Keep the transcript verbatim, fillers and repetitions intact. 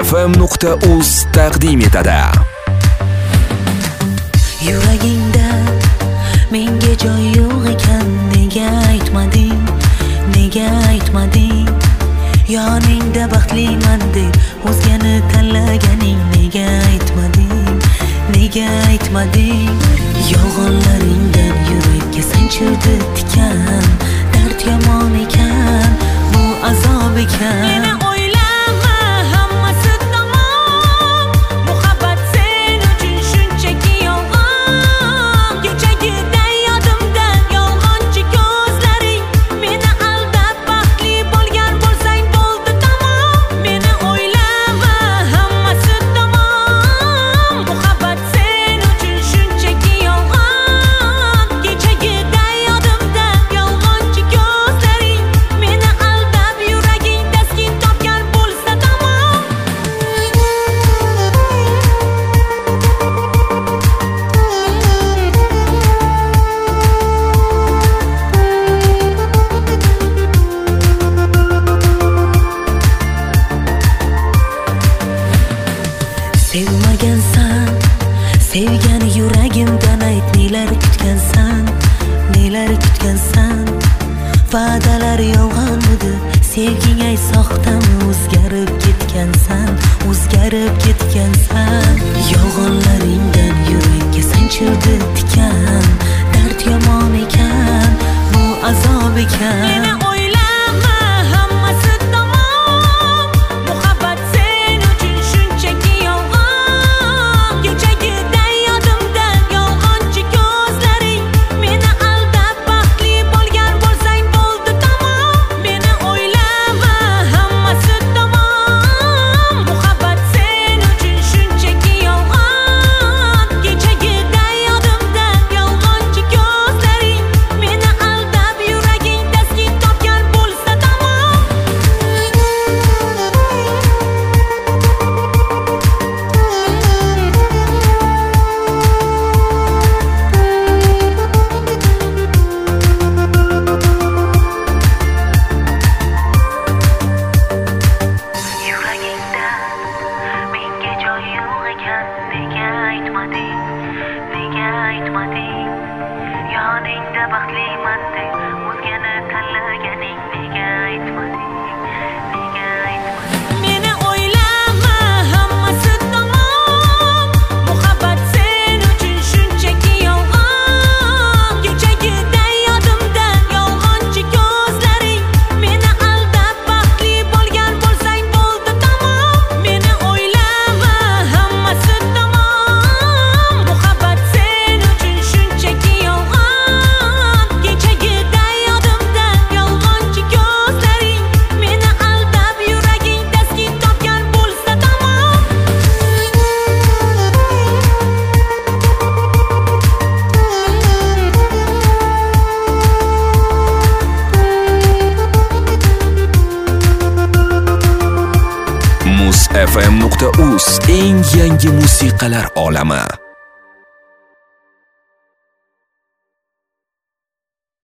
f m nuqta uz taqdim etadi. Yuragingda menga joy yo'q ekan, nega aytmading, nega aytmading? Yoningda baxtliman deb o'zgani tanlaganing, nega aytmading, nega aytmading? Yolg'onlaringdan yurakka sanchildi tikan, dard yomon ekan, bu azob ekan. Meni o'ylama, hammasi tamom. Muhabbat sen uchun shunchaki yolg'on. Kechagiday yodimdan yolg'onchi ko'zlaring. Meni aldab baxtli bo'lgan bo'lsang bo'ldi tamom. Meni o'ylama, hammasi tamom. Muhabbat sen uchun shunchaki yolg'on. Kechagiday yodimdan yolg'onchi ko'zlaring. Meni aldab yuraging taskin topgan bo'lsa tamom. Sevmagansan, sevgan yuragimdan ayt, nelar kutgansan, nelar kutgansan? Va'dalar yolg'onmidi, sevging ay soxtami? O'zgarib ketgansan, o'zgarib ketgansan. Yolg'onlaringdan yurakka sanchildi tikan, dard yomon ekan, bu azob ekan. Meni o'ylama, hammasi tamom. Muhabbat sen uchun shunchaki yolg'on. Kechagiday yodimdan yolg'onchi ko'zlaring. Meni aldab baxtli bo'lgan bo'lsang bo'ldi tamom. Meni o'ylama, hammasi tamom. Muhabbat sen uchun shunchaki yolg'on. Kechagiday yodimdan yolg'onchi ko'zlaring. Meni aldab yuraging taskin topgan bo'lsa tamom. Yuragingda menga joy yo'q ekan, nega aytmading, nega aytmading? Yoningda baxtliman deb o'zgani tanlaganing, nega aytmading, nega aytmading? Meni o'ylama, hammasi tamom. Muhabbat sen uchun shunchaki yolg'on. Kechagiday yodimdan yolg'onchi ko'zlaring. Meni aldab baxtli bo'lgan bo'lsang bo'ldi tamom. Meni o'ylama, hammasi tamom. Muhabbat sen uchun shunchaki yolg'on. Kechagiday yodimdan yolg'onchi ko'zlaring. Meni aldab yuraging taskin topgan bo'lsa tamom. muz f m nuqta uz eng yangi musiqalar olami.